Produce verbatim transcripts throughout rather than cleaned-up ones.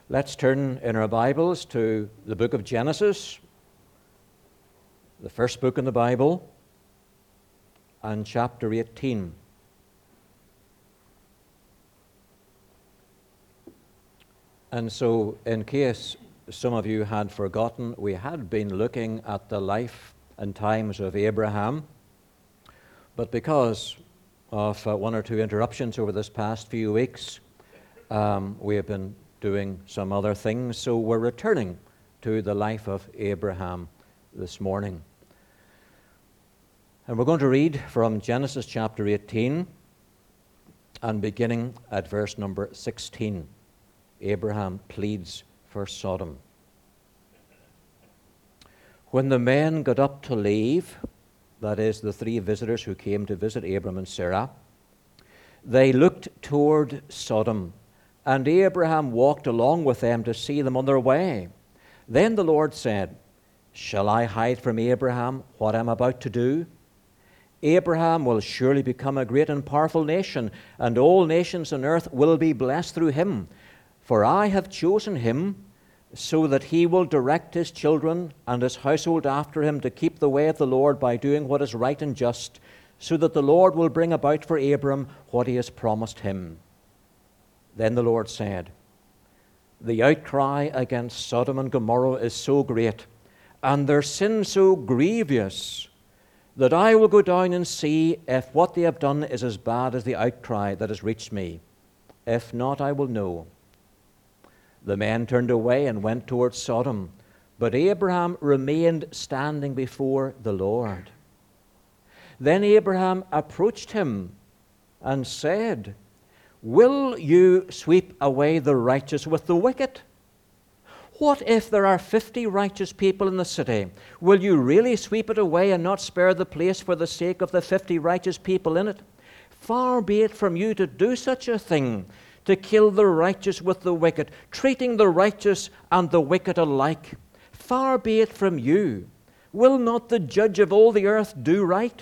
Let's turn in our Bibles to the book of Genesis, the first book in the Bible, and chapter eighteen. And so, in case some of you had forgotten, we had been looking at the life and times of Abraham, but because of uh, one or two interruptions over this past few weeks, um, we have been doing some other things, so we're returning to the life of Abraham this morning. And we're going to read from Genesis chapter eighteen and beginning at verse number sixteen. Abraham pleads for Sodom. When the men got up to leave, that is, the three visitors who came to visit Abram and Sarah, they looked toward Sodom, and Abraham walked along with them to see them on their way. Then the Lord said, "Shall I hide from Abraham what I am about to do? Abraham will surely become a great and powerful nation, and all nations on earth will be blessed through him. For I have chosen him so that he will direct his children and his household after him to keep the way of the Lord by doing what is right and just, so that the Lord will bring about for Abram what he has promised him." Then the Lord said, "The outcry against Sodom and Gomorrah is so great, and their sin so grievous, that I will go down and see if what they have done is as bad as the outcry that has reached me. If not, I will know." The men turned away and went towards Sodom, but Abraham remained standing before the Lord. Then Abraham approached him and said, "Will you sweep away the righteous with the wicked? What if there are fifty righteous people in the city? Will you really sweep it away and not spare the place for the sake of the fifty righteous people in it? Far be it from you to do such a thing, to kill the righteous with the wicked, treating the righteous and the wicked alike. Far be it from you. Will not the judge of all the earth do right?"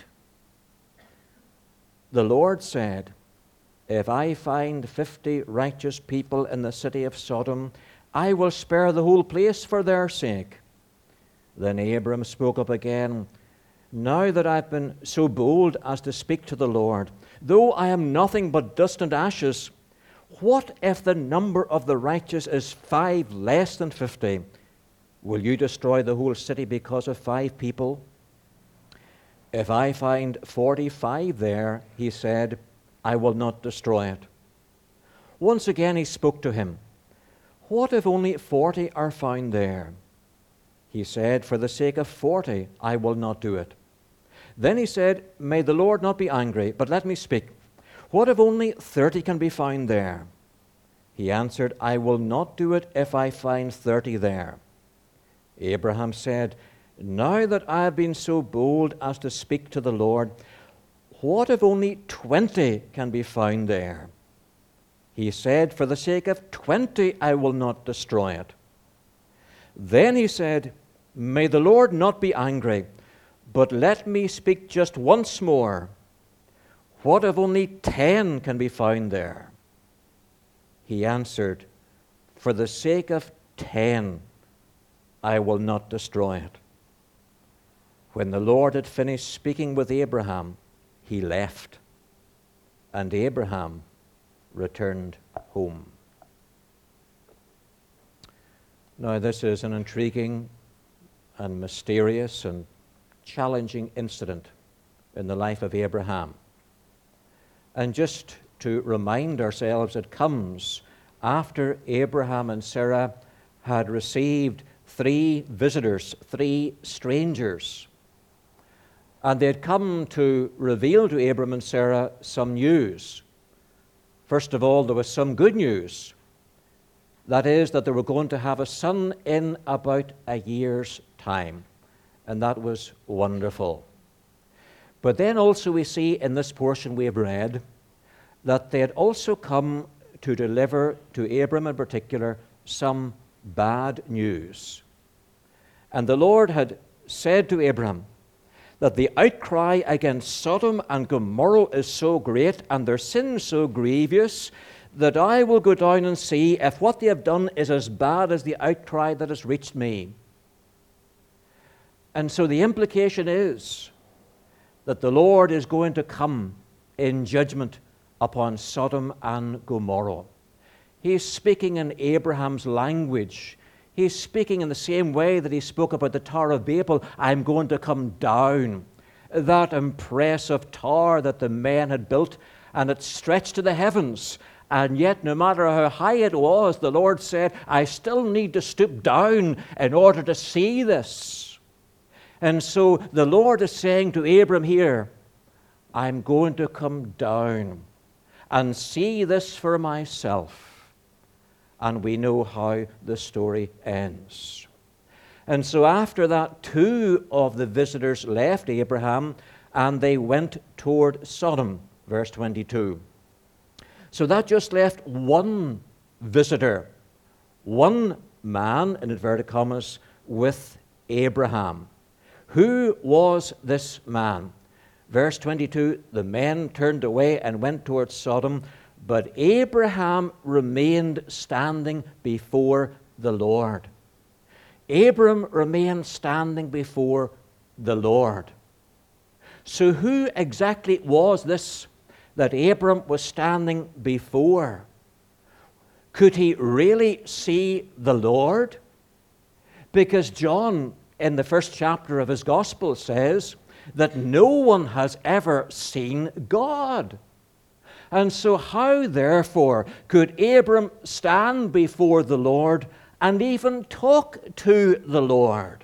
The Lord said, "If I find fifty righteous people in the city of Sodom, I will spare the whole place for their sake." Then Abram spoke up again, "Now that I've been so bold as to speak to the Lord, though I am nothing but dust and ashes, what if the number of the righteous is five less than fifty? Will you destroy the whole city because of five people? If I find forty-five there," he said, "I will not destroy it." Once again he spoke to him, "What if only forty are found there?" He said, "For the sake of forty, I will not do it." Then he said, "May the Lord not be angry, but let me speak. What if only thirty can be found there?" He answered, "I will not do it if I find thirty there." Abraham said, "Now that I have been so bold as to speak to the Lord, what if only twenty can be found there?" He said, "For the sake of twenty, I will not destroy it." Then he said, "May the Lord not be angry, but let me speak just once more. What if only ten can be found there?" He answered, "For the sake of ten, I will not destroy it." When the Lord had finished speaking with Abraham, he left, and Abraham returned home. Now, this is an intriguing and mysterious and challenging incident in the life of Abraham. And just to remind ourselves, it comes after Abraham and Sarah had received three visitors, three strangers. And they had come to reveal to Abram and Sarah some news. First of all, there was some good news. That is, that they were going to have a son in about a year's time. And that was wonderful. But then also we see in this portion we have read that they had also come to deliver to Abram in particular some bad news. And the Lord had said to Abram that the outcry against Sodom and Gomorrah is so great and their sin so grievous that I will go down and see if what they have done is as bad as the outcry that has reached me. And so the implication is that the Lord is going to come in judgment upon Sodom and Gomorrah. He's speaking in Abraham's language. He's speaking in the same way that he spoke about the Tower of Babel. I'm going to come down. That impressive tower that the men had built, and it stretched to the heavens. And yet, no matter how high it was, the Lord said, I still need to stoop down in order to see this. And so the Lord is saying to Abram here, I'm going to come down and see this for myself. And we know how the story ends. And so after that, two of the visitors left Abraham, and they went toward Sodom, verse twenty-two. So that just left one visitor, one man, in inverted commas, with Abraham. Who was this man? Verse twenty-two, the men turned away and went towards Sodom, but Abraham remained standing before the Lord. Abram remained standing before the Lord. So who exactly was this that Abram was standing before? Could he really see the Lord? Because John, in the first chapter of his gospel, says that no one has ever seen God. And so how, therefore, could Abram stand before the Lord and even talk to the Lord?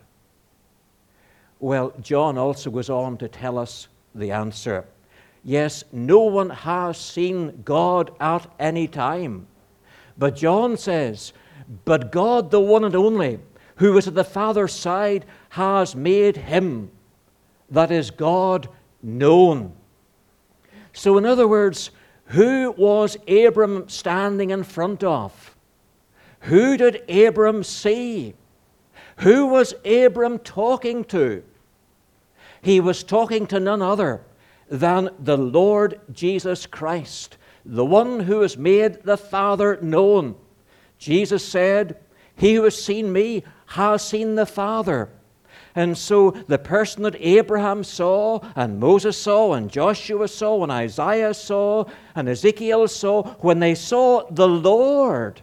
Well, John also goes on to tell us the answer. Yes, no one has seen God at any time. But John says, but God, the one and only, who is at the Father's side, has made him, that is God, known. So in other words, who was Abram standing in front of? Who did Abram see? Who was Abram talking to? He was talking to none other than the Lord Jesus Christ, the one who has made the Father known. Jesus said, he who has seen me has seen the Father. And so the person that Abraham saw, and Moses saw, and Joshua saw, and Isaiah saw, and Ezekiel saw, when they saw the Lord,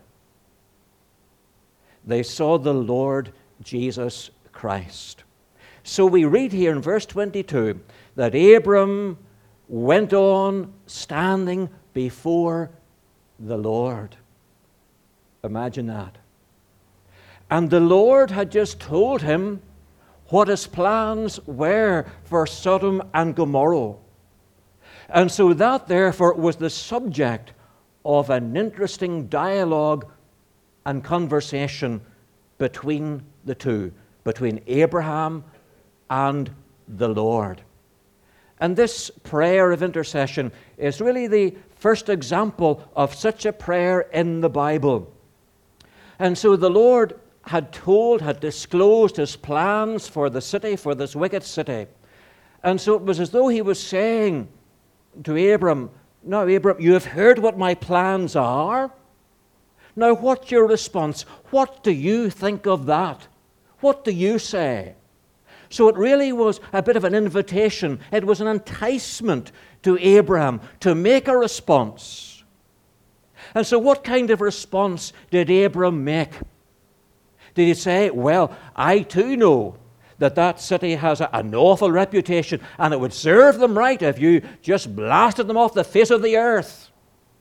they saw the Lord Jesus Christ. So we read here in verse twenty-two that Abram went on standing before the Lord. Imagine that. And the Lord had just told him what his plans were for Sodom and Gomorrah. And so that, therefore, was the subject of an interesting dialogue and conversation between the two, between Abraham and the Lord. And this prayer of intercession is really the first example of such a prayer in the Bible. And so the Lord had told, had disclosed his plans for the city, for this wicked city. And so it was as though he was saying to Abram, now Abram, you have heard what my plans are. Now what's your response? What do you think of that? What do you say? So it really was a bit of an invitation. It was an enticement to Abraham to make a response. And so what kind of response did Abram make? Did he say, well, I too know that that city has a, an awful reputation, and it would serve them right if you just blasted them off the face of the earth?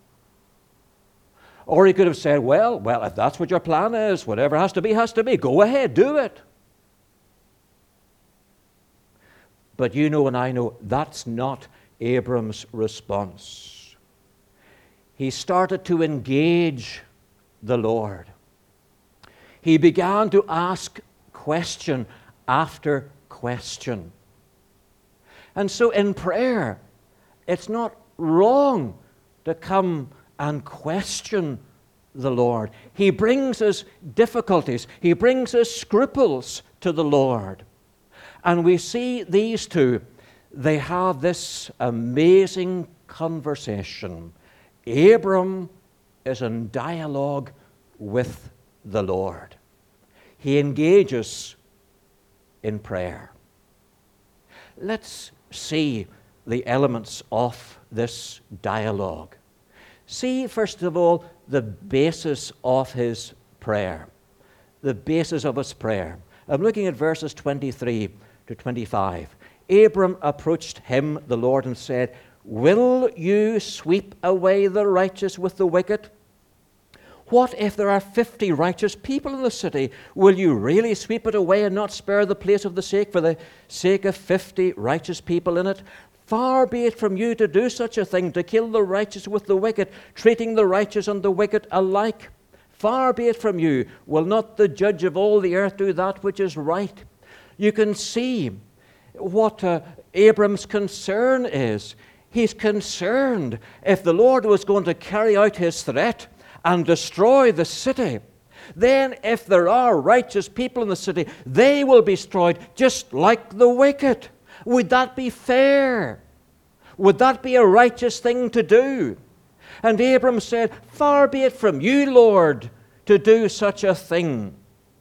Or he could have said, well, well, if that's what your plan is, whatever has to be, has to be. Go ahead, do it. But you know and I know that's not Abram's response. He started to engage the Lord. He began to ask question after question. And so in prayer, it's not wrong to come and question the Lord. He brings us difficulties. He brings us scruples to the Lord. And we see these two, they have this amazing conversation. Abram is in dialogue with the Lord. He engages in prayer. Let's see the elements of this dialogue. See, first of all, the basis of his prayer. The basis of his prayer. I'm looking at verses twenty-three to twenty-five. Abram approached him, the Lord, and said, "Will you sweep away the righteous with the wicked? What if there are fifty righteous people in the city? Will you really sweep it away and not spare the place of the sake for the sake of fifty righteous people in it? Far be it from you to do such a thing, to kill the righteous with the wicked, treating the righteous and the wicked alike. Far be it from you. Will not the judge of all the earth do that which is right?" You can see what uh, Abram's concern is. He's concerned if the Lord was going to carry out his threat and destroy the city, then if there are righteous people in the city, they will be destroyed just like the wicked. Would that be fair? Would that be a righteous thing to do? And Abram said, "Far be it from you, Lord, to do such a thing.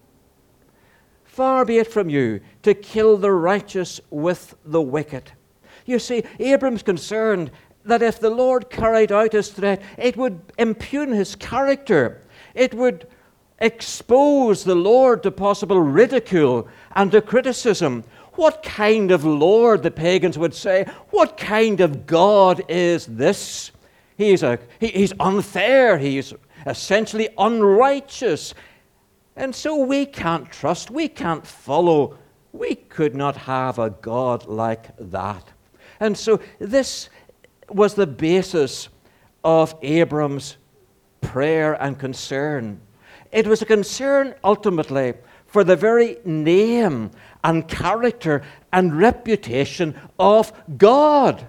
Far be it from you to kill the righteous with the wicked." You see, Abram's concerned that if the Lord carried out his threat, it would impugn his character. It would expose the Lord to possible ridicule and to criticism. What kind of Lord, the pagans would say, what kind of God is this? He's, a, he, he's unfair. He's essentially unrighteous. And so we can't trust, we can't follow. We could not have a God like that. And so this was the basis of Abram's prayer and concern. It was a concern ultimately for the very name and character and reputation of God.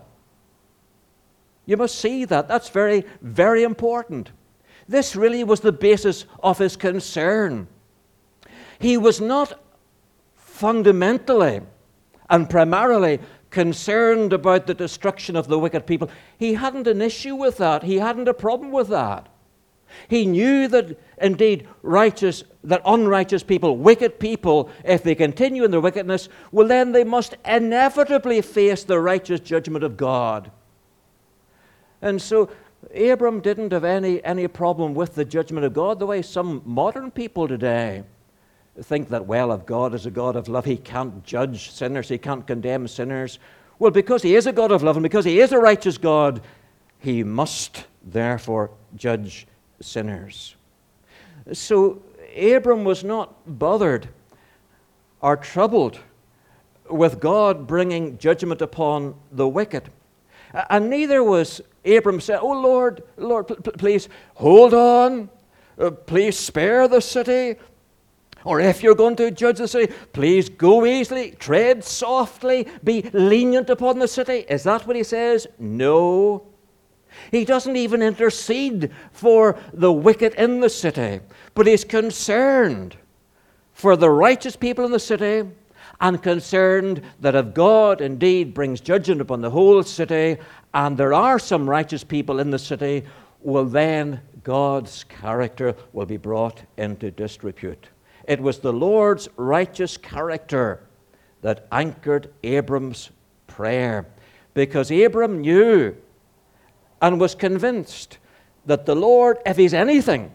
You must see that. That's very, very important. This really was the basis of his concern. He was not fundamentally and primarily concerned about the destruction of the wicked people. He hadn't an issue with that. He hadn't a problem with that. He knew that indeed righteous, that unrighteous people, wicked people, if they continue in their wickedness, well then they must inevitably face the righteous judgment of God. And so Abram didn't have any, any problem with the judgment of God the way some modern people today think that, well, if God is a God of love, he can't judge sinners, he can't condemn sinners. Well, because he is a God of love and because he is a righteous God, he must therefore judge sinners. So Abram was not bothered or troubled with God bringing judgment upon the wicked. And neither was Abram saying, "Oh Lord, Lord, pl- pl- please hold on, uh, please spare the city. Or if you're going to judge the city, please go easily, tread softly, be lenient upon the city." Is that what he says? No. He doesn't even intercede for the wicked in the city, but he's concerned for the righteous people in the city and concerned that if God indeed brings judgment upon the whole city and there are some righteous people in the city, well then God's character will be brought into disrepute. It was the Lord's righteous character that anchored Abram's prayer, because Abram knew and was convinced that the Lord, if he's anything,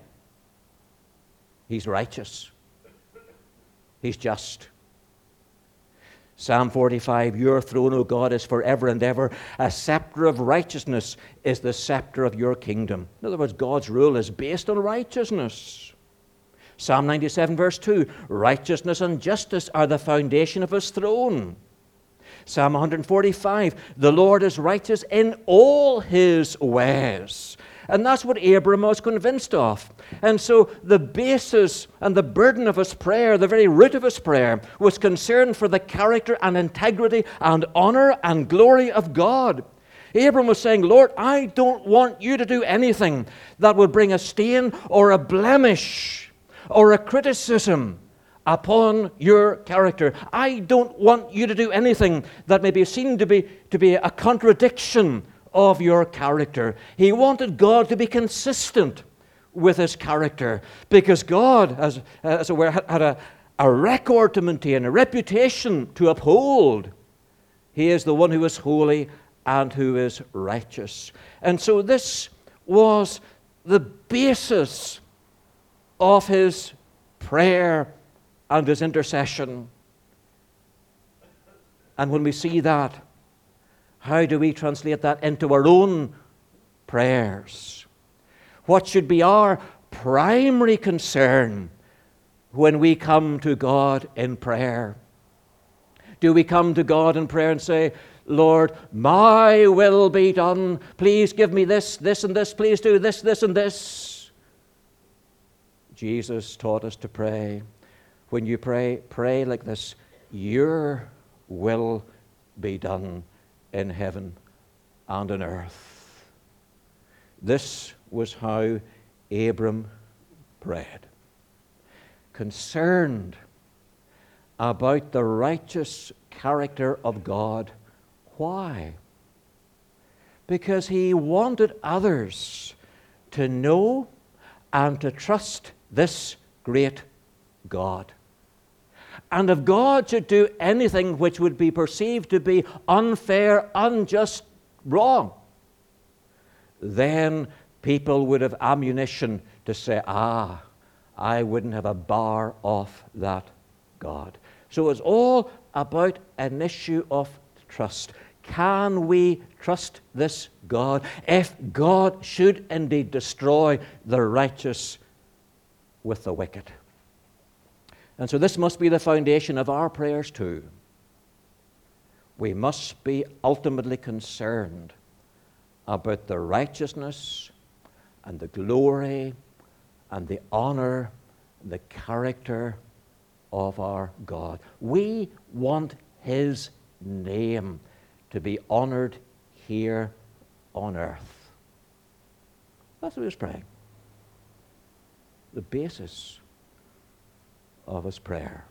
he's righteous. He's just. Psalm forty-five, "Your throne, O God, is forever and ever. A scepter of righteousness is the scepter of your kingdom." In other words, God's rule is based on righteousness. Psalm ninety-seven, verse two, "Righteousness and justice are the foundation of his throne." Psalm one forty-five, "The Lord is righteous in all his ways." And that's what Abram was convinced of. And so the basis and the burden of his prayer, the very root of his prayer, was concern for the character and integrity and honor and glory of God. Abram was saying, "Lord, I don't want you to do anything that would bring a stain or a blemish or a criticism upon your character. I don't want you to do anything that may be seen to be, to be a contradiction of your character." He wanted God to be consistent with his character, because God, as, as it were, had a, a record to maintain, a reputation to uphold. He is the one who is holy and who is righteous. And so this was the basis of his prayer and his intercession. And when we see that, how do we translate that into our own prayers? What should be our primary concern when we come to God in prayer? Do we come to God in prayer and say, Lord, my will be done. Please give me this, this, and this. Please do this, this, and this. Jesus taught us to pray. When you pray, pray like this: your will be done in heaven and on earth. This was how Abram prayed, concerned about the righteous character of God. Why? Because he wanted others to know and to trust this great God. And if God should do anything which would be perceived to be unfair, unjust, wrong, then people would have ammunition to say, ah, I wouldn't have a bar off that God. So it's all about an issue of trust. Can we trust this God if God should indeed destroy the righteous with the wicked? And so this must be the foundation of our prayers too. We must be ultimately concerned about the righteousness and the glory and the honor, the character of our God. We want his name to be honored here on earth. That's what he was praying. The basis of his prayer.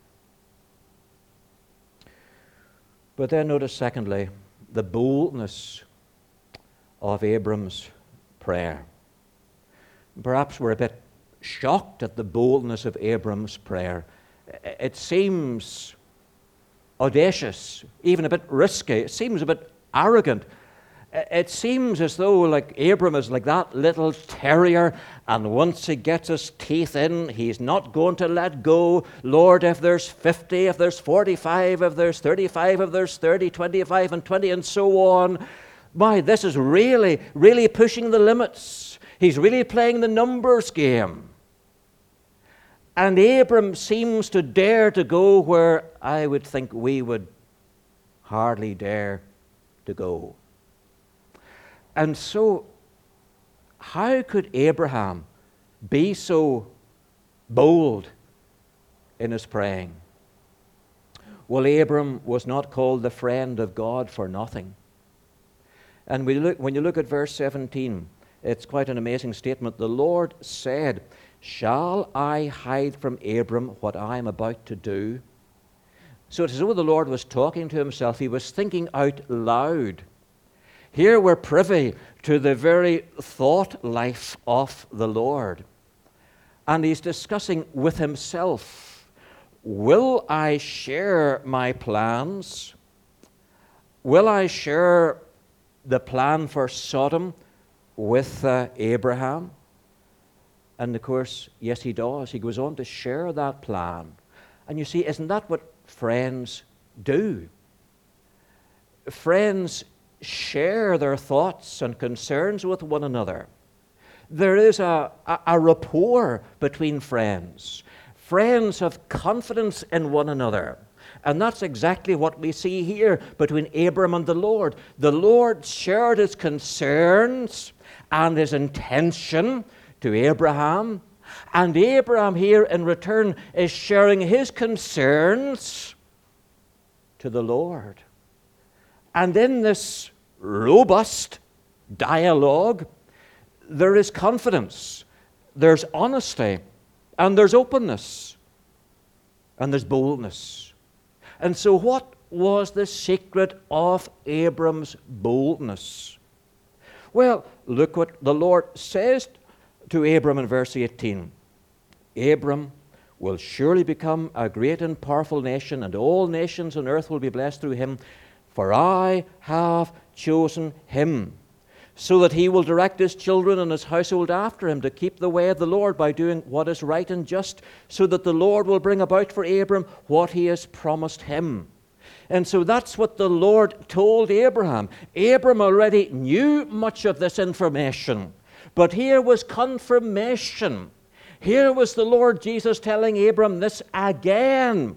But then notice, secondly, the boldness of Abram's prayer. Perhaps we're a bit shocked at the boldness of Abram's prayer. It seems audacious, even a bit risky. It seems a bit arrogant. It seems as though like Abram is like that little terrier, and once he gets his teeth in, he's not going to let go. Lord, if there's fifty, if there's forty-five, if there's thirty-five, if there's thirty, twenty-five, and twenty, and so on. My, this is really, really pushing the limits. He's really playing the numbers game. And Abram seems to dare to go where I would think we would hardly dare to go. And so, how could Abraham be so bold in his praying? Well, Abram was not called the friend of God for nothing. And we look, when you look at verse seventeen, it's quite an amazing statement. The Lord said, "Shall I hide from Abram what I am about to do?" So it's as though the Lord was talking to himself. He was thinking out loud. Here we're privy to the very thought life of the Lord. And he's discussing with himself, will I share my plans? Will I share the plan for Sodom with uh, Abraham? And of course, yes, he does. He goes on to share that plan. And you see, isn't that what friends do? Friends share their thoughts and concerns with one another. There is a, a, a rapport between friends. Friends have confidence in one another. And that's exactly what we see here between Abram and the Lord. The Lord shared his concerns and his intention to Abraham. And Abraham here in return is sharing his concerns to the Lord. And in this robust dialogue, there is confidence, there's honesty, and there's openness, and there's boldness. And so what was the secret of Abram's boldness? Well, look what the Lord says to Abram in verse eighteen, Abram will surely become a great and powerful nation, and all nations on earth will be blessed through him. For I have chosen him, so that he will direct his children and his household after him to keep the way of the Lord by doing what is right and just, so that the Lord will bring about for Abram what he has promised him. And so that's what the Lord told Abraham. Abram already knew much of this information, but here was confirmation. Here was the Lord Jesus telling Abram this again.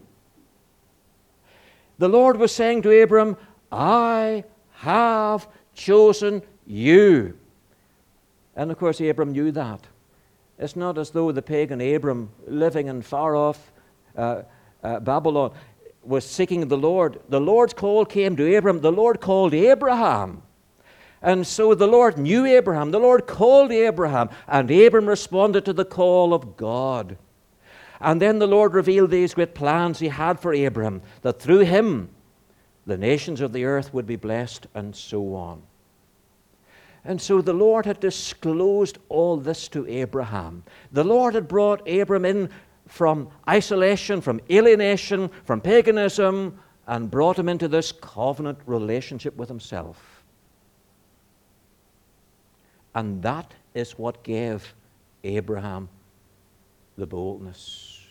The Lord was saying to Abram, I have chosen you. And of course, Abram knew that. It's not as though the pagan Abram, living in far off uh, uh, Babylon, was seeking the Lord. The Lord's call came to Abram. The Lord called Abraham. And so the Lord knew Abraham. The Lord called Abraham. And Abram responded to the call of God. And then the Lord revealed these great plans he had for Abraham, that through him the nations of the earth would be blessed, and so on. And so the Lord had disclosed all this to Abraham. The Lord had brought Abram in from isolation, from alienation, from paganism, and brought him into this covenant relationship with himself. And that is what gave Abraham the boldness.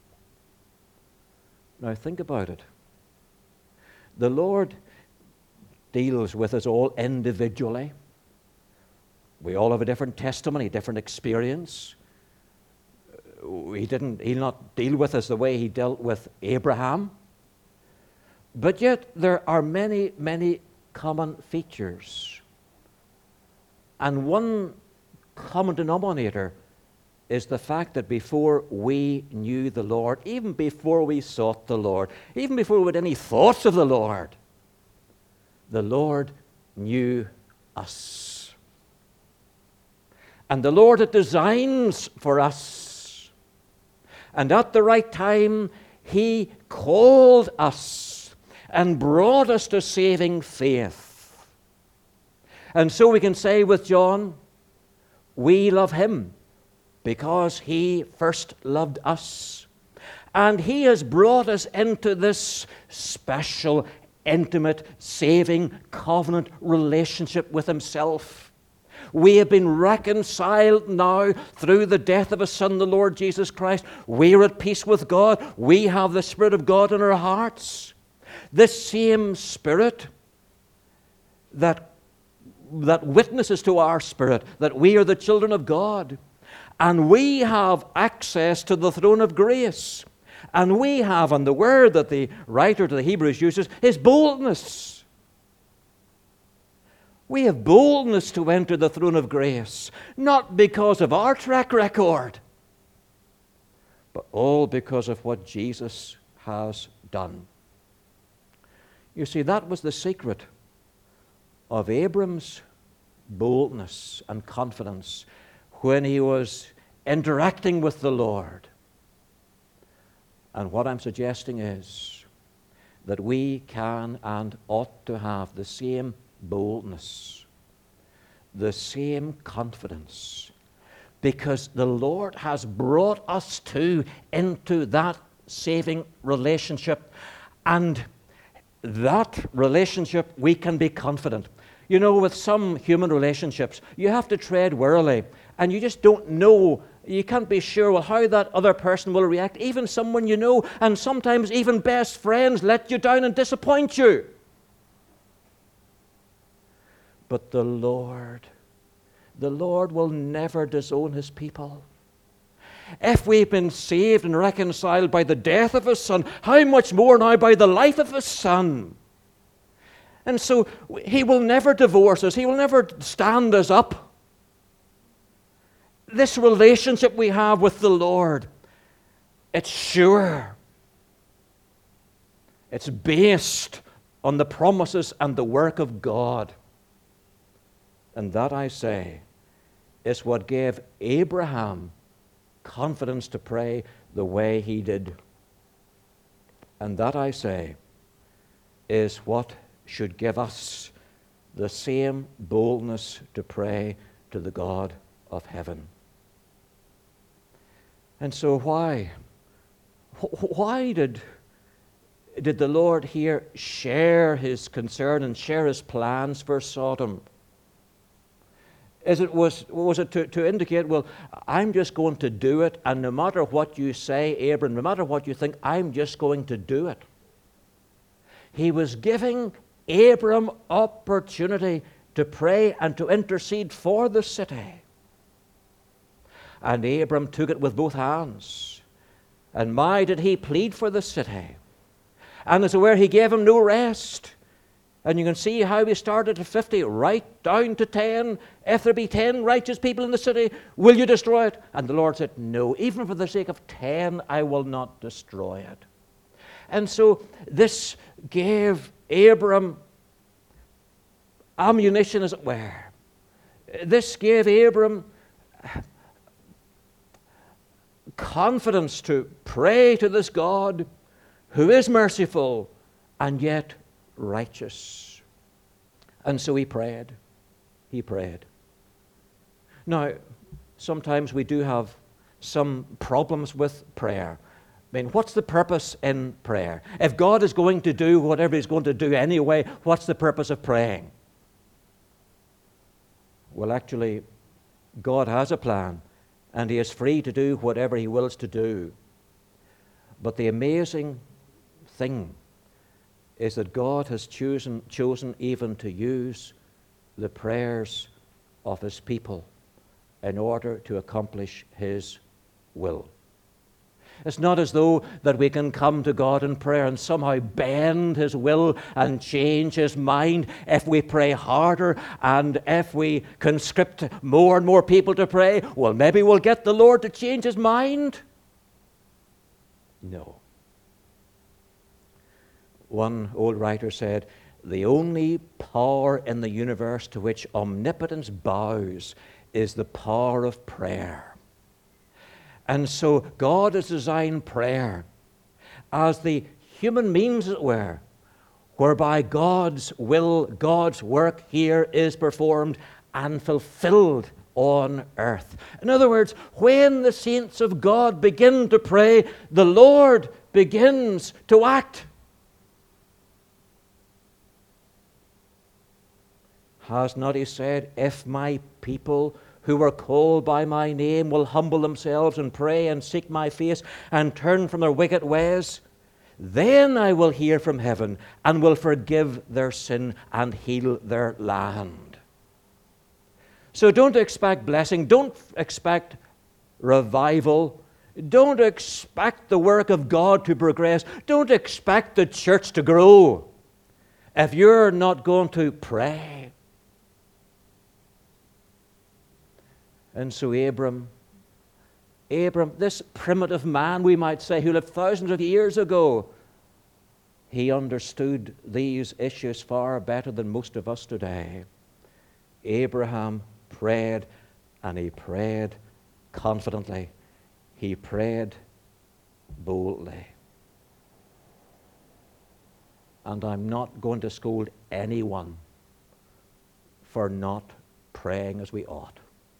Now think about it. The Lord deals with us all individually. We all have a different testimony, different experience. He didn't, he'll not deal with us the way he dealt with Abraham. But yet there are many, many common features. And one common denominator is the fact that before we knew the Lord, even before we sought the Lord, even before we had any thoughts of the Lord, the Lord knew us. And the Lord had designs for us. And at the right time, he called us and brought us to saving faith. And so we can say with John, we love him because he first loved us. And he has brought us into this special, intimate, saving, covenant relationship with himself. We have been reconciled now through the death of his Son, the Lord Jesus Christ. We are at peace with God. We have the Spirit of God in our hearts. This same Spirit that, that witnesses to our spirit that we are the children of God. And we have access to the throne of grace. And we have, and the word that the writer to the Hebrews uses, is boldness. We have boldness to enter the throne of grace, not because of our track record, but all because of what Jesus has done. You see, that was the secret of Abram's boldness and confidence when he was interacting with the Lord. And what I'm suggesting is that we can and ought to have the same boldness, the same confidence, because the Lord has brought us to into that saving relationship, and that relationship we can be confident. You know, with some human relationships, you have to tread warily, and you just don't know. You can't be sure well, how that other person will react, even someone you know, and sometimes even best friends let you down and disappoint you. But the Lord, the Lord will never disown his people. If we've been saved and reconciled by the death of his Son, how much more now by the life of his Son? And so he will never divorce us. He will never stand us up. This relationship we have with the Lord, it's sure. It's based on the promises and the work of God. And that, I say, is what gave Abraham confidence to pray the way he did. And that, I say, is what should give us the same boldness to pray to the God of heaven. And so why? Why did, did the Lord here share his concern and share his plans for Sodom? Is it was, was it to, to indicate, well, I'm just going to do it, and no matter what you say, Abram, no matter what you think, I'm just going to do it? He was giving Abram opportunity to pray and to intercede for the city. And Abram took it with both hands. And my, did he plead for the city. And as it were, he gave him no rest. And you can see how he started at fifty, right down to ten. If there be ten righteous people in the city, will you destroy it? And the Lord said, no, even for the sake of ten, I will not destroy it. And so this gave Abram ammunition, as it were. This gave Abram confidence to pray to this God who is merciful and yet righteous. And so he prayed. He prayed. Now, sometimes we do have some problems with prayer. I mean, what's the purpose in prayer? If God is going to do whatever he's going to do anyway, what's the purpose of praying? Well, actually, God has a plan, and he is free to do whatever he wills to do. But the amazing thing is that God has chosen, chosen even to use the prayers of his people in order to accomplish his will. It's not as though that we can come to God in prayer and somehow bend his will and change his mind if we pray harder and if we conscript more and more people to pray. Well, maybe we'll get the Lord to change his mind. No. One old writer said, the only power in the universe to which omnipotence bows is the power of prayer. And so God has designed prayer as the human means, as it were, whereby God's will, God's work here is performed and fulfilled on earth. In other words, when the saints of God begin to pray, the Lord begins to act. Has not he said, if my people who are called by my name will humble themselves and pray and seek my face and turn from their wicked ways, then I will hear from heaven and will forgive their sin and heal their land. So don't expect blessing. Don't expect revival. Don't expect the work of God to progress. Don't expect the church to grow if you're not going to pray. And so Abram, Abram, this primitive man, we might say, who lived thousands of years ago, he understood these issues far better than most of us today. Abraham prayed, and he prayed confidently. He prayed boldly. And I'm not going to scold anyone for not praying as we ought,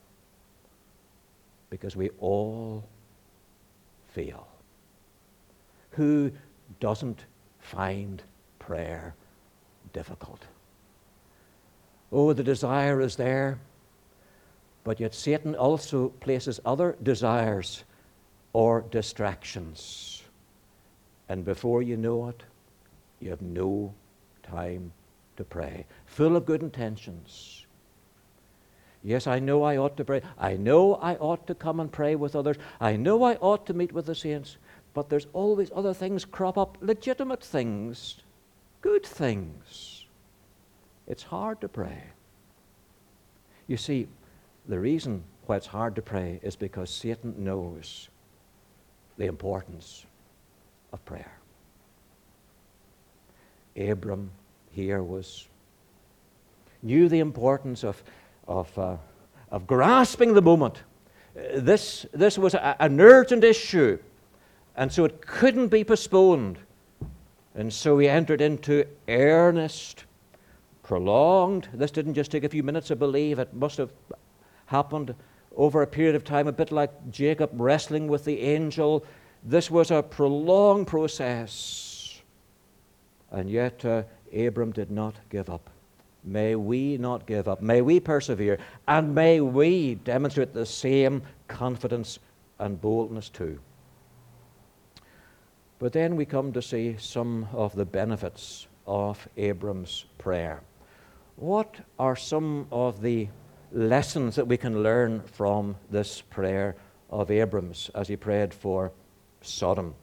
because we all fail. Who doesn't find prayer difficult? Oh, the desire is there, but yet Satan also places other desires or distractions. And before you know it, you have no time to pray. Full of good intentions. Yes, I know I ought to pray. I know I ought to come and pray with others. I know I ought to meet with the saints. But there's always other things crop up, legitimate things, good things. It's hard to pray. You see, the reason why it's hard to pray is because Satan knows the importance of prayer. Abram here was knew the importance of Of, uh, of grasping the moment. Uh, this, this was a, an urgent issue, and so it couldn't be postponed. And so he entered into earnest, prolonged. This didn't just take a few minutes, I believe. It must have happened over a period of time, a bit like Jacob wrestling with the angel. This was a prolonged process. And yet uh, Abram did not give up. May we not give up. May we persevere. And may we demonstrate the same confidence and boldness too. But then we come to see some of the benefits of Abram's prayer. What are some of the lessons that we can learn from this prayer of Abram's as he prayed for Sodom?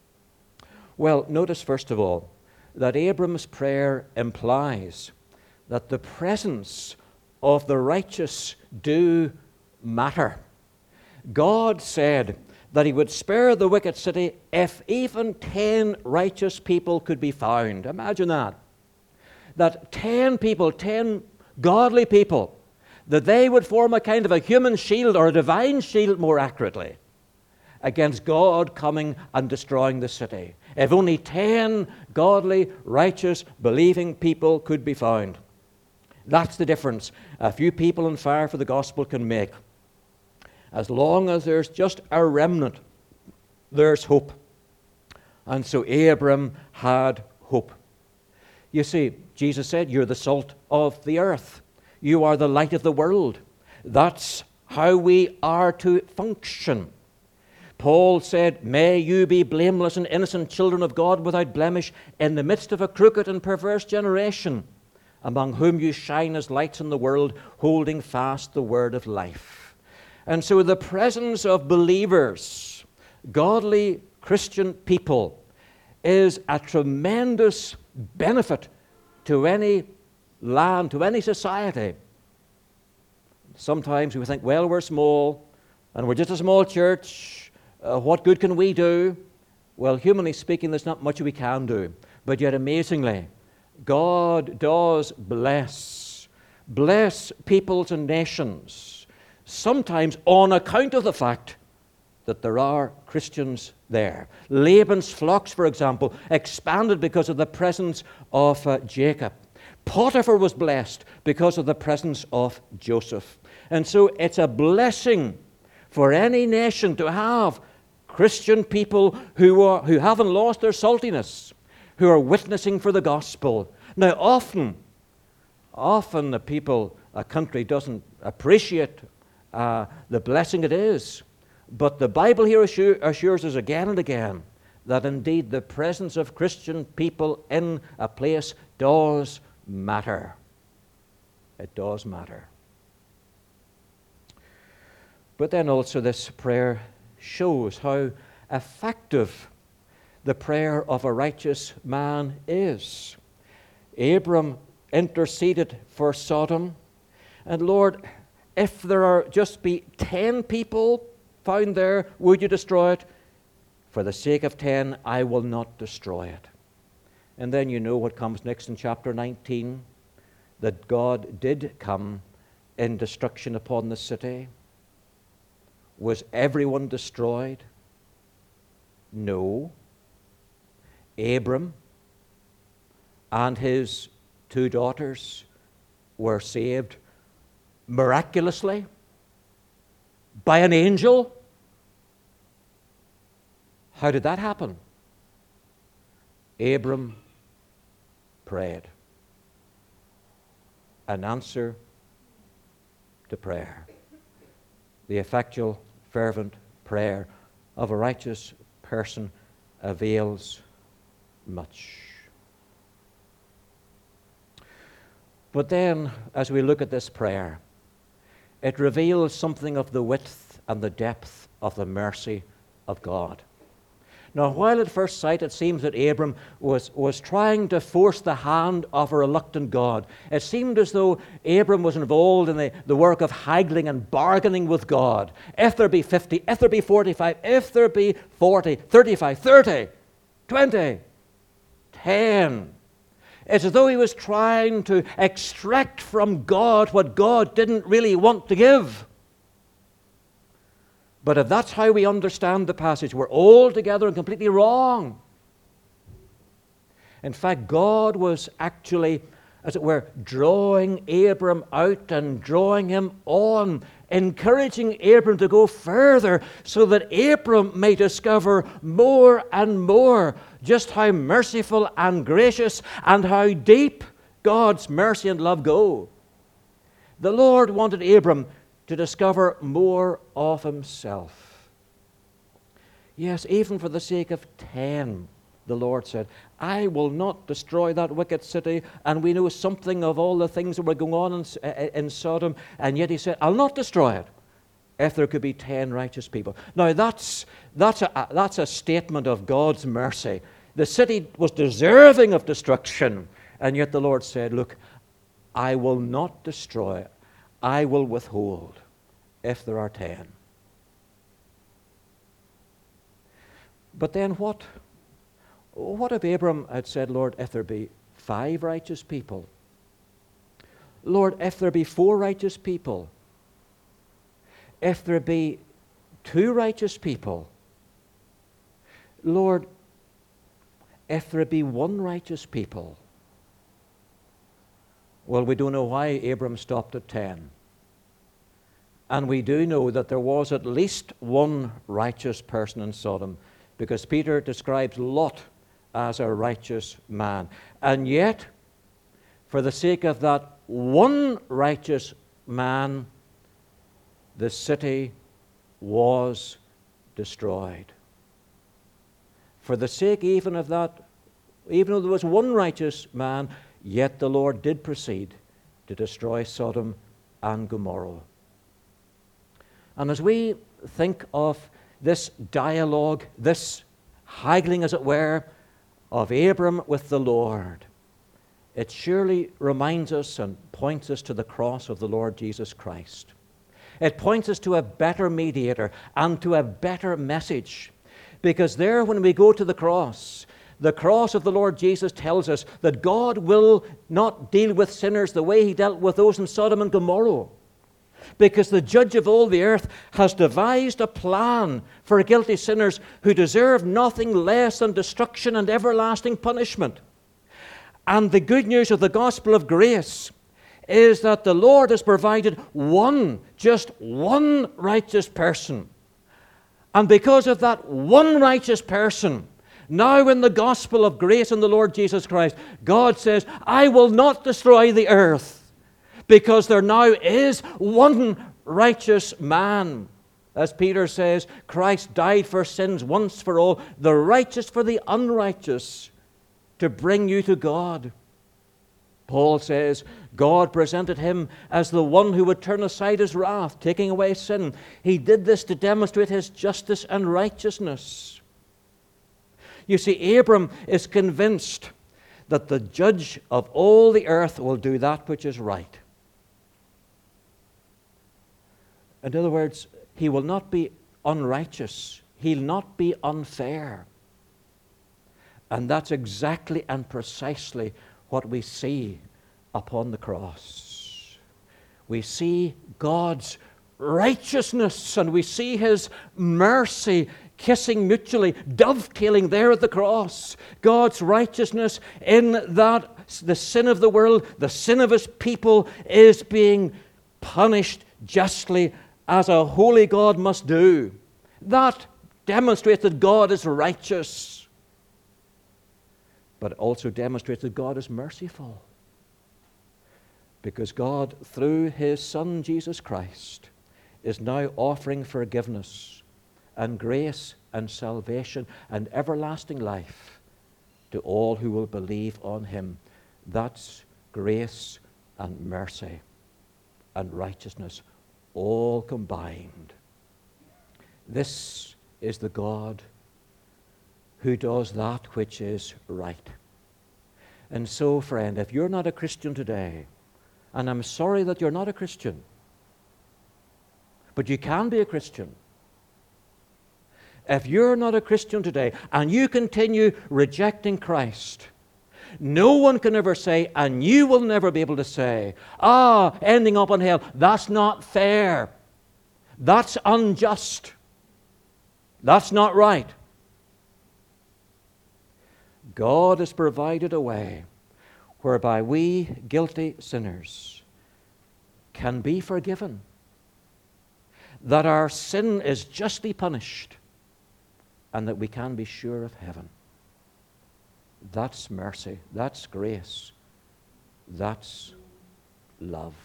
Well, notice first of all that Abram's prayer implies that the presence of the righteous do matter. God said that he would spare the wicked city if even ten righteous people could be found. Imagine that. That ten people, ten godly people, that they would form a kind of a human shield, or a divine shield more accurately, against God coming and destroying the city. If only ten godly, righteous, believing people could be found. That's the difference a few people on fire for the gospel can make. As long as there's just a remnant, there's hope. And so Abram had hope. You see, Jesus said, you're the salt of the earth. You are the light of the world. That's how we are to function. Paul said, may you be blameless and innocent children of God without blemish in the midst of a crooked and perverse generation, among whom you shine as lights in the world, holding fast the word of life. And so the presence of believers, godly Christian people, is a tremendous benefit to any land, to any society. Sometimes we think, well, we're small, and we're just a small church. Uh, what good can we do? Well, humanly speaking, there's not much we can do. But yet, amazingly, God does bless. Bless peoples and nations, sometimes on account of the fact that there are Christians there. Laban's flocks, for example, expanded because of the presence of uh, Jacob. Potiphar was blessed because of the presence of Joseph. And so it's a blessing for any nation to have Christian people who are who haven't lost their saltiness, who are witnessing for the gospel. Now, often, often the people, a country doesn't appreciate uh, the blessing it is. But the Bible here assure, assures us again and again that indeed the presence of Christian people in a place does matter. It does matter. But then also this prayer shows how effective the prayer of a righteous man is. Abram interceded for Sodom, and Lord, if there are just be ten people found there, would you destroy it? For the sake of ten, I will not destroy it. And then you know what comes next in chapter nineteen, that God did come in destruction upon the city. Was everyone destroyed? No. Abram and his two daughters were saved miraculously by an angel. How did that happen? Abram prayed. An answer to prayer. The effectual, fervent prayer of a righteous person avails much. But then, as we look at this prayer, it reveals something of the width and the depth of the mercy of God. Now, while at first sight it seems that Abram was, was trying to force the hand of a reluctant God, it seemed as though Abram was involved in the, the work of haggling and bargaining with God. If there be fifty, if there be forty-five, if there be forty, thirty-five, thirty, twenty, ten. It's as though he was trying to extract from God what God didn't really want to give. But if that's how we understand the passage, we're altogether and completely wrong. In fact, God was actually, as it were, drawing Abram out and drawing him on encouraging Abram to go further so that Abram may discover more and more just how merciful and gracious and how deep God's mercy and love go. The Lord wanted Abram to discover more of himself. Yes, even for the sake of ten, the Lord said, I will not destroy that wicked city. And we know something of all the things that were going on in, in Sodom. And yet he said, I'll not destroy it if there could be ten righteous people. Now that's, that's, a, that's a statement of God's mercy. The city was deserving of destruction. And yet the Lord said, look, I will not destroy it. I will withhold if there are ten. But then what? What if Abram had said, Lord, if there be five righteous people? Lord, if there be four righteous people? If there be two righteous people? Lord, if there be one righteous people? Well, we don't know why Abram stopped at ten. And we do know that there was at least one righteous person in Sodom, because Peter describes Lot as a righteous man. And yet, for the sake of that one righteous man, the city was destroyed. For the sake even of that, even though there was one righteous man, yet the Lord did proceed to destroy Sodom and Gomorrah. And as we think of this dialogue, this haggling, as it were, of Abram with the Lord, it surely reminds us and points us to the cross of the Lord Jesus Christ. It points us to a better mediator and to a better message. Because there, when we go to the cross, the cross of the Lord Jesus tells us that God will not deal with sinners the way he dealt with those in Sodom and Gomorrah. Because the judge of all the earth has devised a plan for guilty sinners who deserve nothing less than destruction and everlasting punishment. And the good news of the gospel of grace is that the Lord has provided one, just one righteous person. And because of that one righteous person, now in the gospel of grace in the Lord Jesus Christ, God says, I will not destroy the earth, because there now is one righteous man. As Peter says, Christ died for sins once for all, the righteous for the unrighteous, to bring you to God. Paul says, God presented him as the one who would turn aside his wrath, taking away sin. He did this to demonstrate his justice and righteousness. You see, Abram is convinced that the judge of all the earth will do that which is right. In other words, he will not be unrighteous. He'll not be unfair. And that's exactly and precisely what we see upon the cross. We see God's righteousness, and we see his mercy kissing mutually, dovetailing there at the cross. God's righteousness in that the sin of the world, the sin of his people, is being punished justly as a holy God must do. That demonstrates that God is righteous, but it also demonstrates that God is merciful, because God, through his Son Jesus Christ, is now offering forgiveness and grace and salvation and everlasting life to all who will believe on him. That's grace and mercy and righteousness all combined. This is the God who does that which is right. And so, friend, if you're not a Christian today, and I'm sorry that you're not a Christian, but you can be a Christian. If you're not a Christian today and you continue rejecting Christ, no one can ever say, and you will never be able to say, ah, ending up in hell, that's not fair. That's unjust. That's not right. God has provided a way whereby we, guilty sinners, can be forgiven that our sin is justly punished, and that we can be sure of heaven. That's mercy. That's grace. That's love.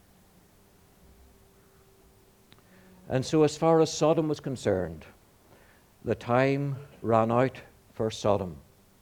And so as far as Sodom was concerned, the time ran out for Sodom.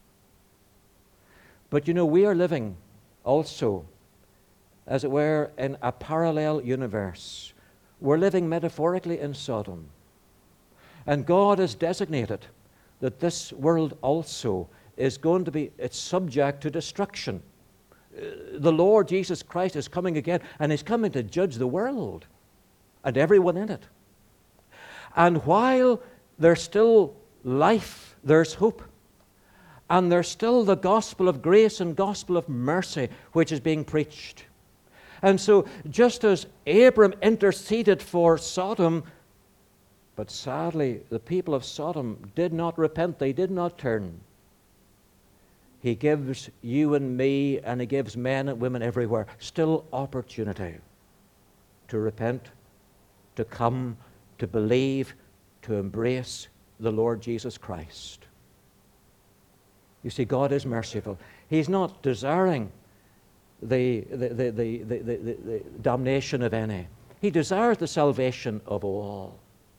But you know, we are living also, as it were, in a parallel universe. We're living metaphorically in Sodom. And God has designated that this world also is going to be, it's subject to destruction. The Lord Jesus Christ is coming again, and He's coming to judge the world and everyone in it. And while there's still life, there's hope. And there's still the gospel of grace and gospel of mercy which is being preached. And so just as Abram interceded for Sodom, but sadly the people of Sodom did not repent, they did not turn. He gives you and me, and He gives men and women everywhere, still opportunity to repent, to come, to believe, to embrace the Lord Jesus Christ. You see, God is merciful. He's not desiring the, the, the, the, the, the, the damnation of any. He desires the salvation of all.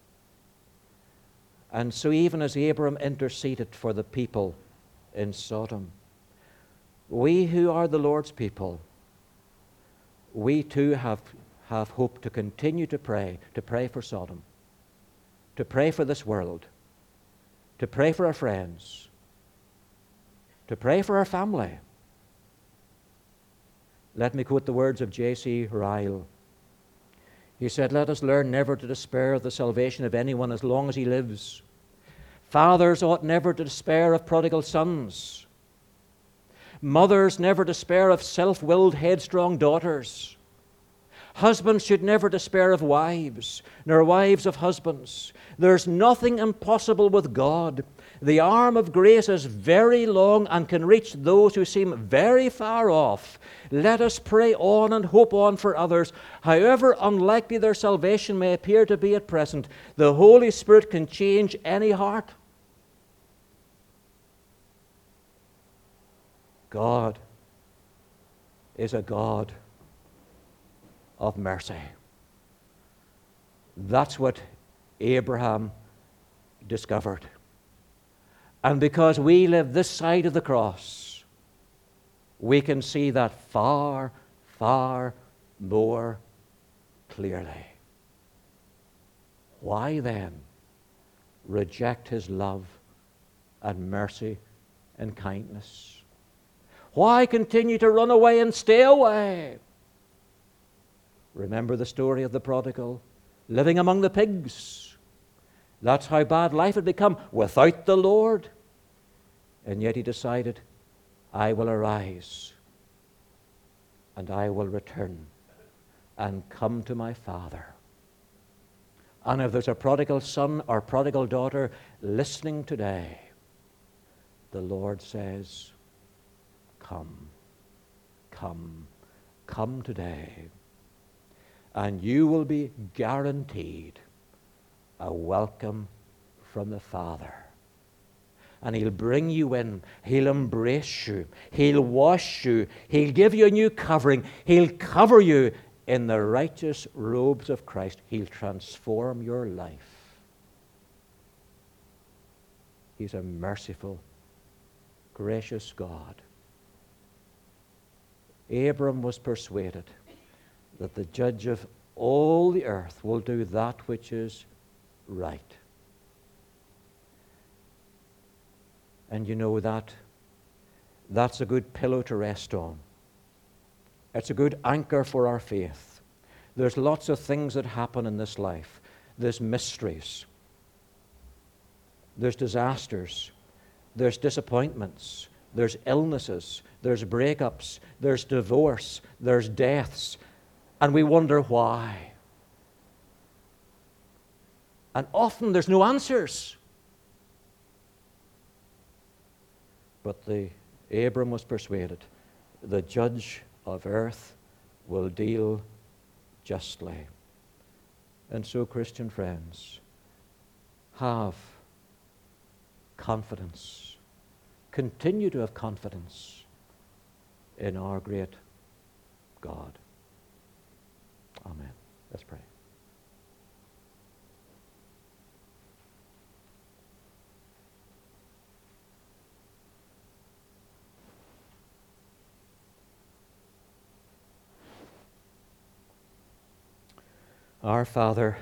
And so even as Abram interceded for the people in Sodom, we who are the Lord's people, we too have, have hope to continue to pray, to pray for Sodom, to pray for this world, to pray for our friends, to pray for our family. Let me quote the words of J C Ryle. He said, "Let us learn never to despair of the salvation of anyone as long as he lives. Fathers ought never to despair of prodigal sons. Mothers never despair of self-willed, headstrong daughters. Husbands should never despair of wives, nor wives of husbands. There's nothing impossible with God. The arm of grace is very long and can reach those who seem very far off. Let us pray on and hope on for others. However unlikely their salvation may appear to be at present, the Holy Spirit can change any heart." God is a God of mercy. That's what Abraham discovered. And because we live this side of the cross, we can see that far, far more clearly. Why then reject His love and mercy and kindness? Why continue to run away and stay away? Remember the story of the prodigal living among the pigs. That's how bad life had become without the Lord. And yet he decided, I will arise and I will return and come to my Father. And if there's a prodigal son or prodigal daughter listening today, the Lord says, come, come, come today. And you will be guaranteed a welcome from the Father. And He'll bring you in. He'll embrace you. He'll wash you. He'll give you a new covering. He'll cover you in the righteous robes of Christ. He'll transform your life. He's a merciful, gracious God. Abram was persuaded that the judge of all the earth will do that which is right. And you know that that's a good pillow to rest on. It's a good anchor for our faith. There's lots of things that happen in this life. There's mysteries. There's disasters. There's disappointments. There's illnesses. There's breakups. There's divorce. There's deaths. And we wonder why. And often there's no answers. But the Abram was persuaded, the judge of earth will deal justly. And so, Christian friends, have confidence. Continue to have confidence in our great God. Amen. Let's pray. Our Father,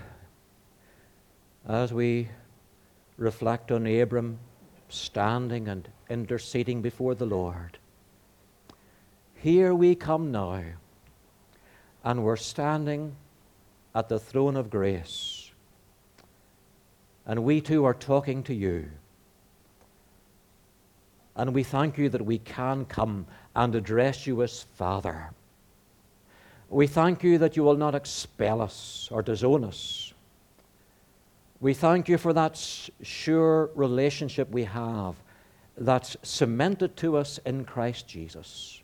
as we reflect on Abram standing and interceding before the Lord, here we come now, and we're standing at the throne of grace, and we too are talking to you. And we thank you that we can come and address you as Father. We thank you that you will not expel us or disown us. We thank you for that sure relationship we have that's cemented to us in Christ Jesus.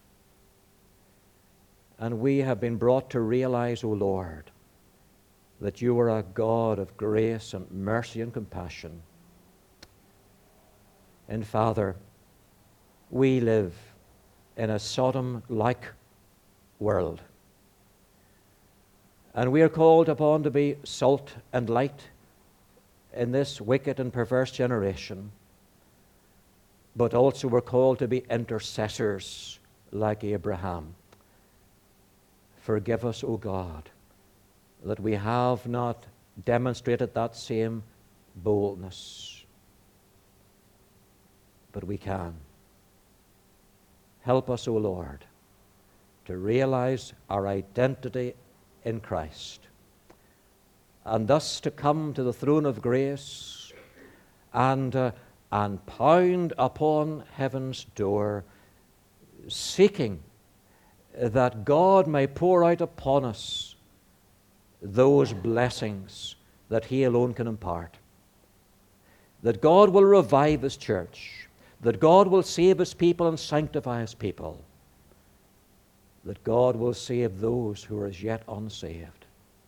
And we have been brought to realize, O Lord, that you are a God of grace and mercy and compassion. And Father, we live in a Sodom-like world. And we are called upon to be salt and light in this wicked and perverse generation. But also we're called to be intercessors like Abraham. Forgive us, O God, that we have not demonstrated that same boldness. But we can. Help us, O Lord, to realize our identity in Christ, and thus to come to the throne of grace and, uh, and pound upon heaven's door, seeking that God may pour out upon us those blessings that He alone can impart. That God will revive His church, that God will save His people and sanctify His people, that God will save those who are as yet unsaved.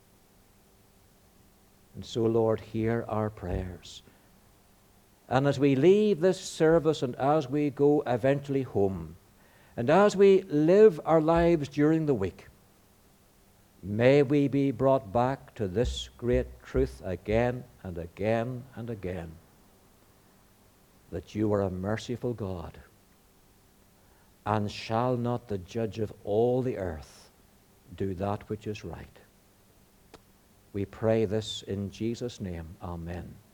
And so, Lord, hear our prayers. And as we leave this service and as we go eventually home, and as we live our lives during the week, may we be brought back to this great truth again and again and again, that you are a merciful God, and shall not the judge of all the earth do that which is right? We pray this in Jesus' name. Amen.